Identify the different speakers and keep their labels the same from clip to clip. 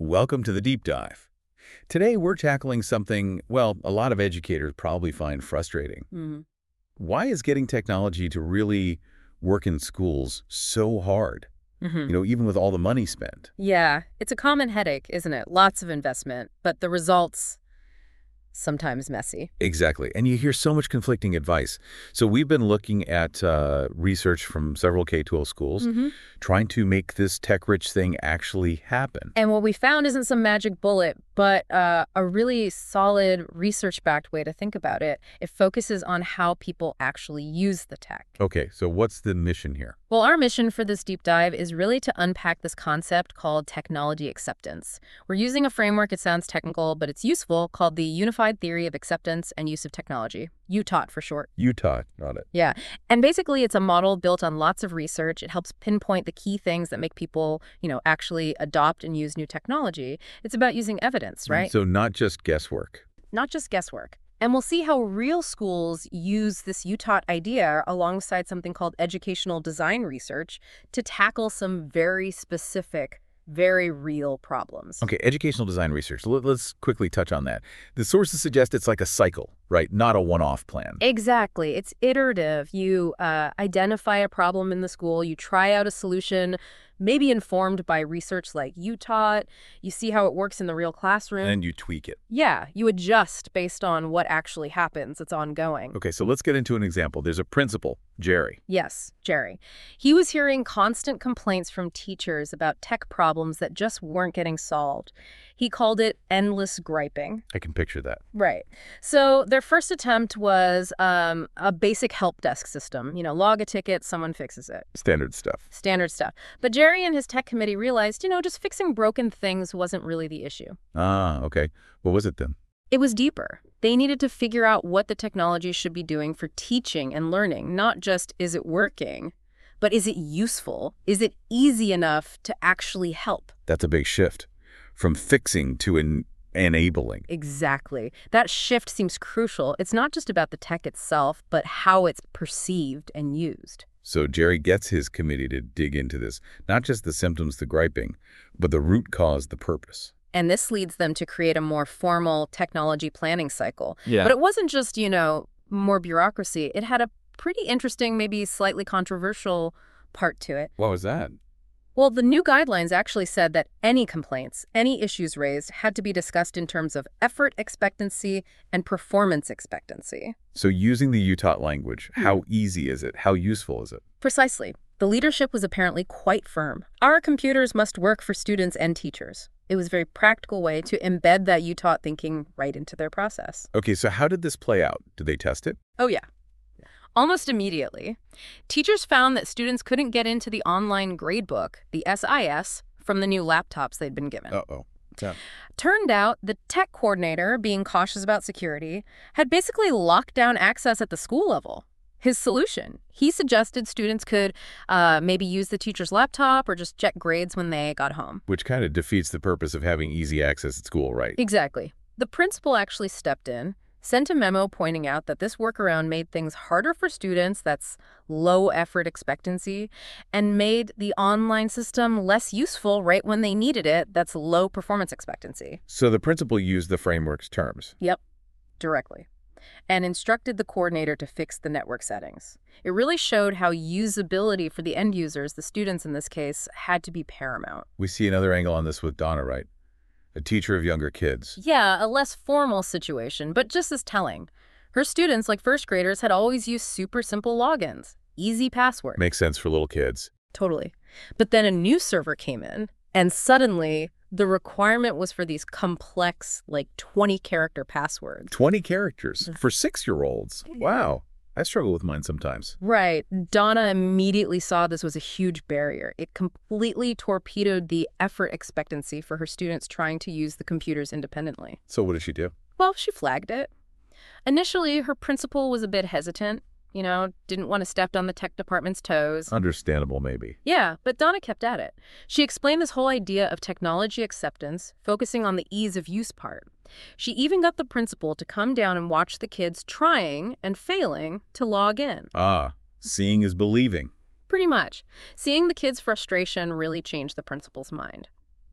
Speaker 1: Welcome to the Deep Dive. Today we're tackling something, well, a lot of educators probably find frustrating.
Speaker 2: Mhm.
Speaker 1: Why is getting technology to really work in schools so hard?
Speaker 2: Mhm.
Speaker 1: Even with all the money spent.
Speaker 2: Yeah, it's a common headache, isn't it? Lots of investment, but the results sometimes messy.
Speaker 1: Exactly. And you hear so much conflicting advice. So we've been looking at research from several K-12 schools,
Speaker 2: Mhm.
Speaker 1: trying to make this tech-rich thing actually happen.
Speaker 2: And what we found isn't some magic bullet, but a really solid research-backed way to think about it. It focuses on how people actually use the tech.
Speaker 1: Okay, so what's the mission here?
Speaker 2: Well, our mission for this deep dive is really to unpack this concept called technology acceptance. We're using a framework, it sounds technical, but it's useful, called the Unified Theory of Acceptance and Use of Technology, UTAUT for short.
Speaker 1: Utah, got it.
Speaker 2: Yeah. And basically, it's a model built on lots of research. It helps pinpoint the key things that make people, actually adopt and use new technology. It's about using evidence, right?
Speaker 1: So not just guesswork.
Speaker 2: Not just guesswork. And we'll see how real schools use this UTAUT idea alongside something called educational design research to tackle some very specific, very real problems.
Speaker 1: Okay, educational design research. Let's quickly touch on that. The sources suggest it's like a cycle, right? Not a one-off plan.
Speaker 2: Exactly. It's iterative. You identify a problem in the school, you try out a solution, maybe informed by research like UTAUT. You see how it works in the real classroom.
Speaker 1: And you tweak it.
Speaker 2: Yeah, you adjust based on what actually happens. It's ongoing.
Speaker 1: Okay, so let's get into an example. There's a principal, Jerry.
Speaker 2: Yes, Jerry. He was hearing constant complaints from teachers about tech problems that just weren't getting solved. He called it endless griping.
Speaker 1: I can picture that.
Speaker 2: Right. So their first attempt was a basic help desk system. Log a ticket, someone fixes it.
Speaker 1: Standard stuff.
Speaker 2: Standard stuff. But Jerry and his tech committee realized, just fixing broken things wasn't really the issue.
Speaker 1: Ah, okay. What was it then?
Speaker 2: It was deeper. They needed to figure out what the technology should be doing for teaching and learning, not just is it working, but is it useful? Is it easy enough to actually help?
Speaker 1: That's a big shift. From fixing to enabling.
Speaker 2: Exactly. That shift seems crucial. It's not just about the tech itself, but how it's perceived and used.
Speaker 1: So Jerry gets his committee to dig into this, not just the symptoms, the griping, but the root cause, the purpose.
Speaker 2: And this leads them to create a more formal technology planning cycle.
Speaker 1: Yeah.
Speaker 2: But it wasn't just, more bureaucracy. It had a pretty interesting, maybe slightly controversial part to it.
Speaker 1: What was that?
Speaker 2: Well, the new guidelines actually said that any complaints, any issues raised had to be discussed in terms of effort expectancy and performance expectancy.
Speaker 1: So using the UTAUT language, how easy is it? How useful is it?
Speaker 2: Precisely. The leadership was apparently quite firm. Our computers must work for students and teachers. It was a very practical way to embed that UTAUT thinking right into their process.
Speaker 1: Okay, so how did this play out? Did they test it?
Speaker 2: Oh, yeah. Almost immediately, teachers found that students couldn't get into the online gradebook, the SIS, from the new laptops they'd been given.
Speaker 1: Uh-oh. Yeah.
Speaker 2: Turned out the tech coordinator, being cautious about security, had basically locked down access at the school level. His solution, he suggested students could maybe use the teacher's laptop or just check grades when they got home.
Speaker 1: Which kind of defeats the purpose of having easy access at school, right?
Speaker 2: Exactly. The principal actually stepped in, sent a memo pointing out that this workaround made things harder for students, that's low effort expectancy, and made the online system less useful right when they needed it, that's low performance expectancy.
Speaker 1: So the principal used the framework's terms.
Speaker 2: Yep, directly. And instructed the coordinator to fix the network settings. It really showed how usability for the end users, the students in this case, had to be paramount.
Speaker 1: We see another angle on this with Donna, right? A teacher of younger kids.
Speaker 2: Yeah, a less formal situation, but just as telling. Her students, like first graders, had always used super simple logins, easy passwords.
Speaker 1: Makes sense for little kids.
Speaker 2: Totally. But then a new server came in, and suddenly the requirement was for these complex, 20-character passwords.
Speaker 1: 20 characters for 6-year-olds. Wow. I struggle with mine sometimes.
Speaker 2: Right. Donna immediately saw this was a huge barrier. It completely torpedoed the effort expectancy for her students trying to use the computers independently.
Speaker 1: So what did she do?
Speaker 2: Well, she flagged it. Initially, her principal was a bit hesitant, didn't want to step on the tech department's toes.
Speaker 1: Understandable, maybe.
Speaker 2: Yeah, but Donna kept at it. She explained this whole idea of technology acceptance, focusing on the ease of use part. She even got the principal to come down and watch the kids trying and failing to log in.
Speaker 1: Ah, seeing is believing.
Speaker 2: Pretty much. Seeing the kids' frustration really changed the principal's mind.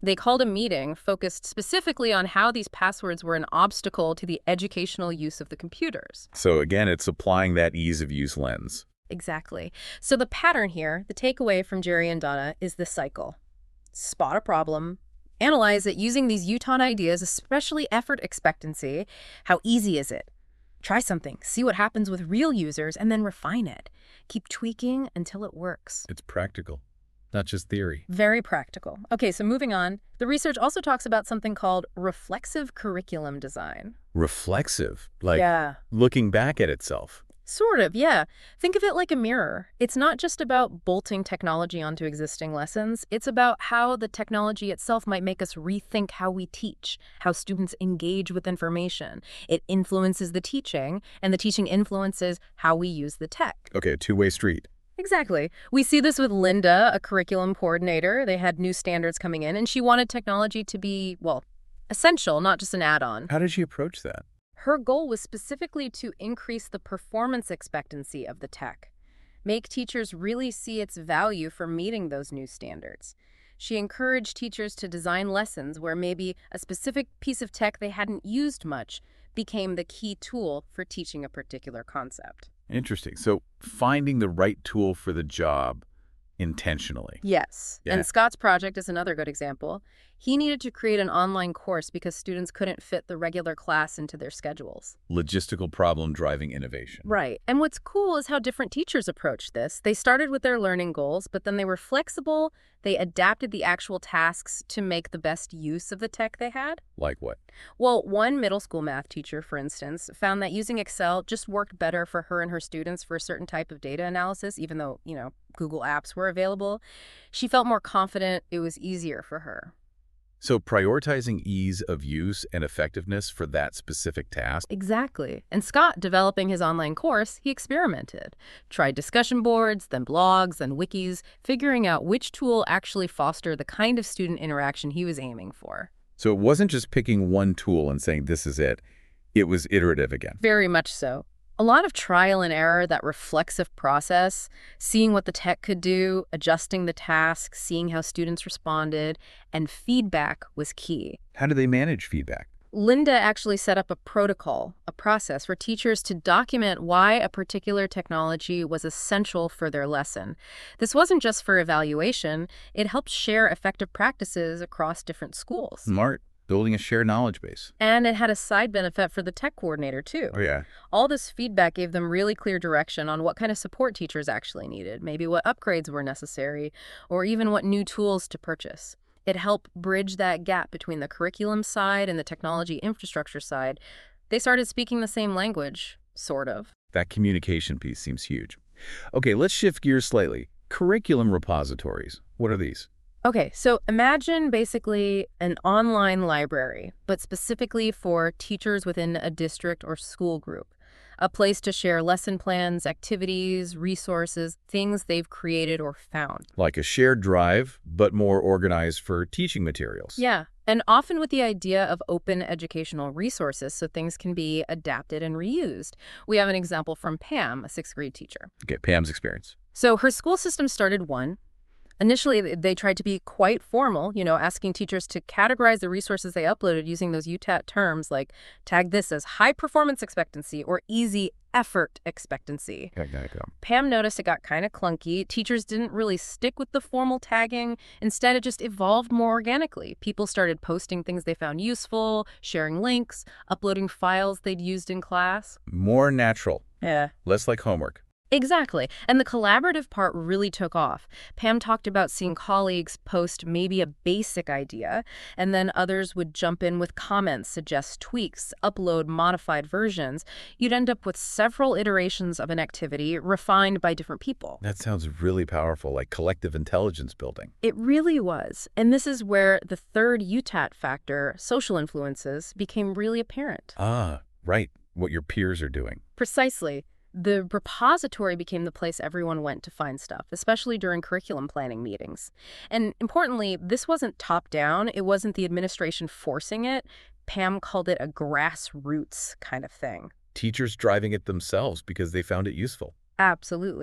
Speaker 2: They called a meeting focused specifically on how these passwords were an obstacle to the educational use of the computers.
Speaker 1: So again, it's applying that ease of use lens.
Speaker 2: Exactly. So the pattern here, the takeaway from Jerry and Donna, is this cycle. Spot a problem, analyze it using these Uton ideas, especially effort expectancy. How easy is it? Try something, see what happens with real users, and then refine it. Keep tweaking until it works.
Speaker 1: It's practical, not just theory.
Speaker 2: Very practical. Okay, so moving on. The research also talks about something called reflexive curriculum design.
Speaker 1: Reflexive, like
Speaker 2: Yeah.
Speaker 1: looking back at itself.
Speaker 2: Sort of, yeah. Think of it like a mirror. It's not just about bolting technology onto existing lessons. It's about how the technology itself might make us rethink how we teach, how students engage with information. It influences the teaching, and the teaching influences how we use the tech.
Speaker 1: Okay, a two-way street.
Speaker 2: Exactly. We see this with Linda, a curriculum coordinator. They had new standards coming in, and she wanted technology to be, well, essential, not just an add-on.
Speaker 1: How did she approach that?
Speaker 2: Her goal was specifically to increase the performance expectancy of the tech, make teachers really see its value for meeting those new standards. She encouraged teachers to design lessons where maybe a specific piece of tech they hadn't used much became the key tool for teaching a particular concept.
Speaker 1: Interesting. So finding the right tool for the job intentionally.
Speaker 2: Yes.
Speaker 1: Yeah.
Speaker 2: And Scott's project is another good example. He needed to create an online course because students couldn't fit the regular class into their schedules.
Speaker 1: Logistical problem driving innovation.
Speaker 2: Right. And what's cool is how different teachers approached this. They started with their learning goals, but then they were flexible. They adapted the actual tasks to make the best use of the tech they had.
Speaker 1: Like what?
Speaker 2: Well, one middle school math teacher, for instance, found that using Excel just worked better for her and her students for a certain type of data analysis, even though, Google Apps were available. She felt more confident. It was easier for her.
Speaker 1: So prioritizing ease of use and effectiveness for that specific task.
Speaker 2: Exactly. And Scott, developing his online course, he experimented. Tried discussion boards, then blogs, then wikis, figuring out which tool actually fostered the kind of student interaction he was aiming for.
Speaker 1: So it wasn't just picking one tool and saying this is it. It was iterative again.
Speaker 2: Very much so. A lot of trial and error, that reflexive process, seeing what the tech could do, adjusting the task, seeing how students responded, and feedback was key.
Speaker 1: How do they manage feedback?
Speaker 2: Linda actually set up a protocol, a process for teachers to document why a particular technology was essential for their lesson. This wasn't just for evaluation, it helped share effective practices across different schools.
Speaker 1: Smart. Building a shared knowledge base.
Speaker 2: And it had a side benefit for the tech coordinator, too.
Speaker 1: Oh, yeah.
Speaker 2: All this feedback gave them really clear direction on what kind of support teachers actually needed, maybe what upgrades were necessary, or even what new tools to purchase. It helped bridge that gap between the curriculum side and the technology infrastructure side. They started speaking the same language, sort of.
Speaker 1: That communication piece seems huge. Okay, let's shift gears slightly. Curriculum repositories. What are these?
Speaker 2: Okay, so imagine basically an online library, but specifically for teachers within a district or school group. A place to share lesson plans, activities, resources, things they've created or found.
Speaker 1: Like a shared drive, but more organized for teaching materials.
Speaker 2: Yeah, and often with the idea of open educational resources so things can be adapted and reused. We have an example from Pam, a 6th grade teacher.
Speaker 1: Okay, Pam's experience.
Speaker 2: So her school system started one. Initially, they tried to be quite formal, asking teachers to categorize the resources they uploaded using those UTAT terms like tag this as high performance expectancy or easy effort expectancy. Pam noticed it got kind of clunky. Teachers didn't really stick with the formal tagging. Instead, it just evolved more organically. People started posting things they found useful, sharing links, uploading files they'd used in class.
Speaker 1: More natural.
Speaker 2: Yeah.
Speaker 1: Less like homework.
Speaker 2: Exactly. And the collaborative part really took off. Pam talked about seeing colleagues post maybe a basic idea, and then others would jump in with comments, suggest tweaks, upload modified versions. You'd end up with several iterations of an activity refined by different people.
Speaker 1: That sounds really powerful, like collective intelligence building.
Speaker 2: It really was. And this is where the third UTAT factor, social influences, became really apparent.
Speaker 1: Ah, right. What your peers are doing.
Speaker 2: Precisely. The repository became the place everyone went to find stuff, especially during curriculum planning meetings. And importantly, this wasn't top-down. It wasn't the administration forcing it. Pam called it a grassroots kind of thing.
Speaker 1: Teachers driving it themselves because they found it useful.
Speaker 2: Absolutely.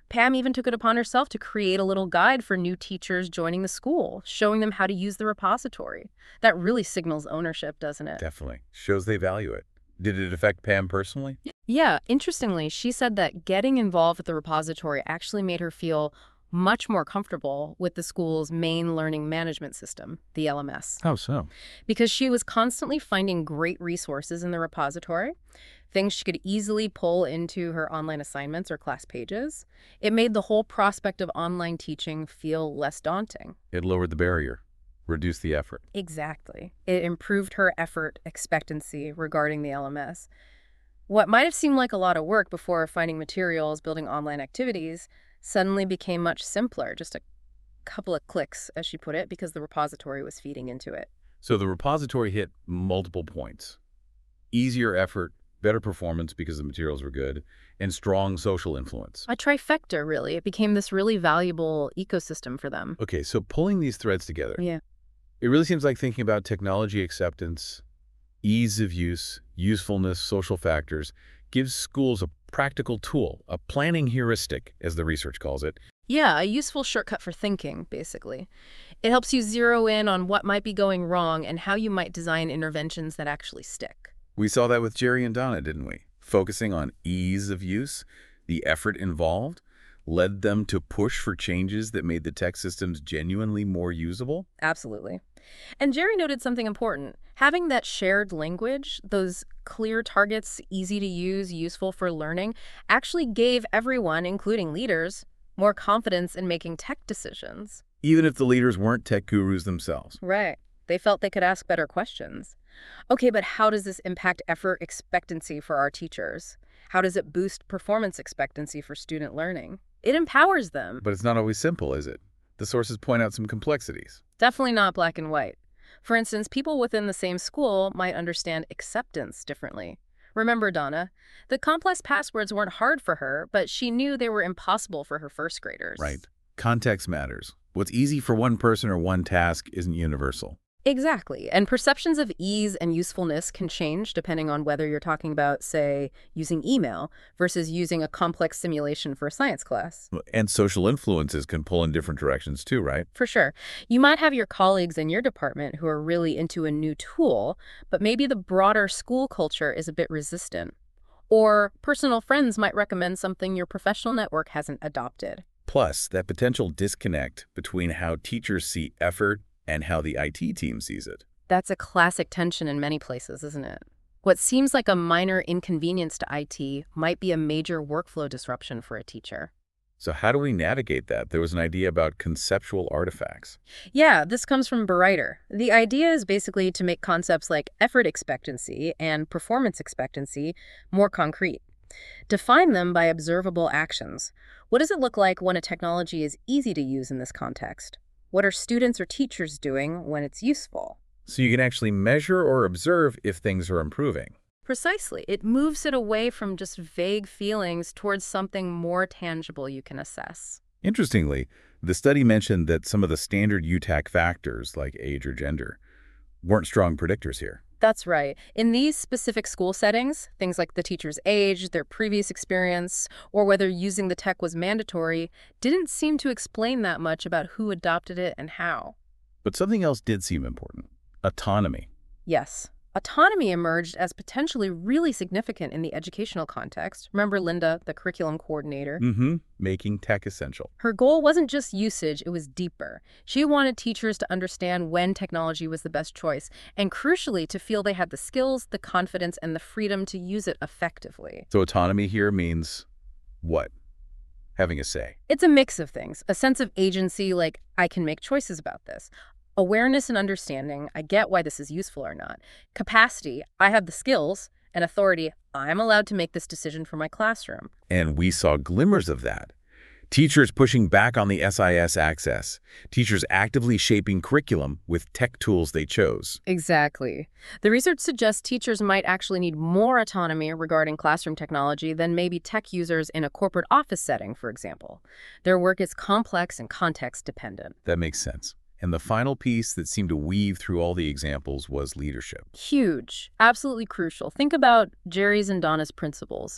Speaker 2: Pam even took it upon herself to create a little guide for new teachers joining the school, showing them how to use the repository. That really signals ownership, doesn't it?
Speaker 1: Definitely. Shows they value it. Did it affect Pam personally?
Speaker 2: Yeah, interestingly, she said that getting involved with the repository actually made her feel much more comfortable with the school's main learning management system, the LMS,
Speaker 1: How so?
Speaker 2: because she was constantly finding great resources in the repository, things she could easily pull into her online assignments or class pages. It made the whole prospect of online teaching feel less daunting.
Speaker 1: It lowered the barrier, reduced the effort.
Speaker 2: Exactly. It improved her effort expectancy regarding the LMS. What might have seemed like a lot of work before finding materials, building online activities, suddenly became much simpler, just a couple of clicks, as she put it, because the repository was feeding into it.
Speaker 1: So the repository hit multiple points. Easier effort, better performance because the materials were good, and strong social influence.
Speaker 2: A trifecta, really. It became this really valuable ecosystem for them.
Speaker 1: Okay, so pulling these threads together,
Speaker 2: Yeah.
Speaker 1: it really seems like thinking about technology acceptance, ease of use, usefulness, social factors, gives schools a practical tool, a planning heuristic, as the research calls it.
Speaker 2: Yeah, a useful shortcut for thinking, basically. It helps you zero in on what might be going wrong and how you might design interventions that actually stick.
Speaker 1: We saw that with Jerry and Donna, didn't we? Focusing on ease of use, the effort involved, led them to push for changes that made the tech systems genuinely more usable.
Speaker 2: Absolutely. And Jerry noted something important. Having that shared language, those clear targets, easy to use, useful for learning, actually gave everyone, including leaders, more confidence in making tech decisions.
Speaker 1: Even if the leaders weren't tech gurus themselves.
Speaker 2: Right. They felt they could ask better questions. Okay, but how does this impact effort expectancy for our teachers? How does it boost performance expectancy for student learning? It empowers them.
Speaker 1: But it's not always simple, is it? The sources point out some complexities.
Speaker 2: Definitely not black and white. For instance, people within the same school might understand acceptance differently. Remember Donna, the complex passwords weren't hard for her, but she knew they were impossible for her first graders.
Speaker 1: Right. Context matters. What's easy for one person or one task isn't universal.
Speaker 2: Exactly. And perceptions of ease and usefulness can change depending on whether you're talking about, say, using email versus using a complex simulation for a science class.
Speaker 1: And social influences can pull in different directions too, right?
Speaker 2: For sure. You might have your colleagues in your department who are really into a new tool, but maybe the broader school culture is a bit resistant. Or personal friends might recommend something your professional network hasn't adopted.
Speaker 1: Plus, that potential disconnect between how teachers see effort and how the IT team sees it.
Speaker 2: That's a classic tension in many places, isn't it? What seems like a minor inconvenience to IT might be a major workflow disruption for a teacher.
Speaker 1: So how do we navigate that? There was an idea about conceptual artifacts.
Speaker 2: Yeah, this comes from Bereiter. The idea is basically to make concepts like effort expectancy and performance expectancy more concrete. Define them by observable actions. What does it look like when a technology is easy to use in this context? What are students or teachers doing when it's useful?
Speaker 1: So you can actually measure or observe if things are improving.
Speaker 2: Precisely. It moves it away from just vague feelings towards something more tangible you can assess.
Speaker 1: Interestingly, the study mentioned that some of the standard UTAC factors, like age or gender, weren't strong predictors here.
Speaker 2: That's right. In these specific school settings, things like the teacher's age, their previous experience, or whether using the tech was mandatory, didn't seem to explain that much about who adopted it and how.
Speaker 1: But something else did seem important: autonomy.
Speaker 2: Yes. Autonomy emerged as potentially really significant in the educational context. Remember Linda, the curriculum coordinator?
Speaker 1: Making tech essential.
Speaker 2: Her goal wasn't just usage, it was deeper. She wanted teachers to understand when technology was the best choice, and crucially, to feel they had the skills, the confidence, and the freedom to use it effectively.
Speaker 1: So autonomy here means what? Having a say.
Speaker 2: It's a mix of things. A sense of agency, like, I can make choices about this. Awareness and understanding, I get why this is useful or not. Capacity, I have the skills. And authority, I'm allowed to make this decision for my classroom.
Speaker 1: And we saw glimmers of that. Teachers pushing back on the SIS access. Teachers actively shaping curriculum with tech tools they chose.
Speaker 2: Exactly. The research suggests teachers might actually need more autonomy regarding classroom technology than maybe tech users in a corporate office setting, for example. Their work is complex and context dependent.
Speaker 1: That makes sense. And the final piece that seemed to weave through all the examples was leadership.
Speaker 2: Huge. Absolutely crucial. Think about Jerry's and Donna's principles.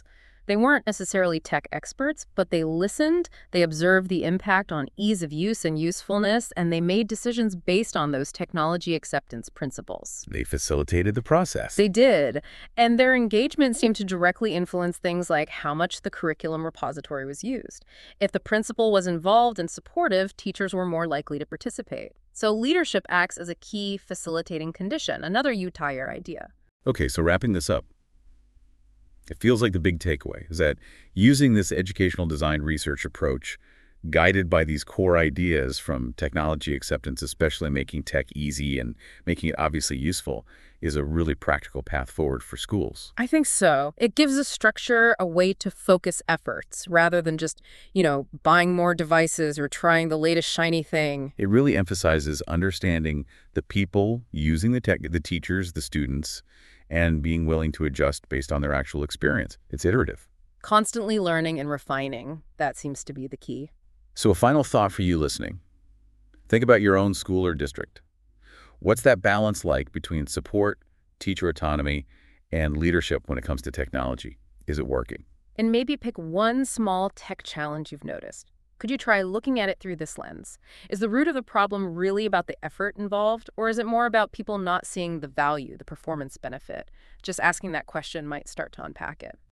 Speaker 2: They weren't necessarily tech experts, but they listened, they observed the impact on ease of use and usefulness, and they made decisions based on those technology acceptance principles.
Speaker 1: They facilitated the process.
Speaker 2: They did, and their engagement seemed to directly influence things like how much the curriculum repository was used. If the principal was involved and supportive, teachers were more likely to participate. So leadership acts as a key facilitating condition, another UTIRE idea.
Speaker 1: Okay, so wrapping this up, it feels like the big takeaway is that using this educational design research approach, guided by these core ideas from technology acceptance, especially making tech easy and making it obviously useful, is a really practical path forward for schools.
Speaker 2: I think so. It gives a structure, a way to focus efforts, rather than just, buying more devices or trying the latest shiny thing.
Speaker 1: It really emphasizes understanding the people using the tech, the teachers, the students, and being willing to adjust based on their actual experience. It's iterative.
Speaker 2: Constantly learning and refining. That seems to be the key.
Speaker 1: So a final thought for you listening. Think about your own school or district. What's that balance like between support, teacher autonomy, and leadership when it comes to technology? Is it working?
Speaker 2: And maybe pick one small tech challenge you've noticed. Could you try looking at it through this lens? Is the root of the problem really about the effort involved, or is it more about people not seeing the value, the performance benefit? Just asking that question might start to unpack it.